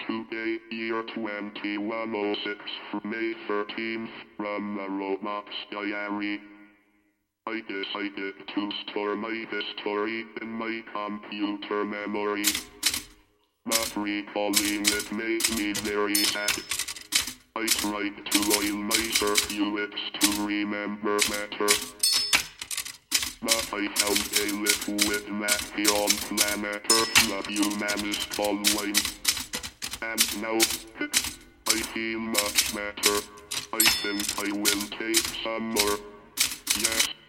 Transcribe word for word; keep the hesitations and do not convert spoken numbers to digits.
Today, year twenty-one oh six, May thirteenth, from the Roblox diary. I decided to store my history in my computer memory. But recalling it made me very sad. I tried to oil my circuits to remember better. But I found a liquid nappy on planet Earth that humans call wine. And now, I feel much better. I think I will take some more. Yes.